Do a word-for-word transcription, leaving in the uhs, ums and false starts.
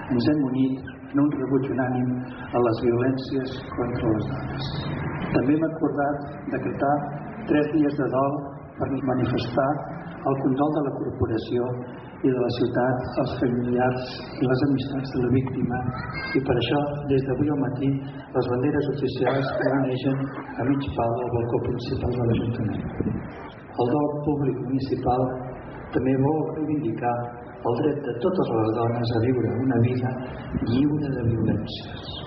ens hem unit en un rebuig unànim a les violències contra les dones. També hem acordat decretar tres dies de dol per manifestar el condol de la corporació i de la ciutat als familiars i les amistats de la víctima, i per això des d'avui al matí les banderes oficials planegen a mig pal al balcó principal de l'Ajuntament. El dol públic municipal també vol reivindicar el dret de totes les dones a viure una vida lliure de violències.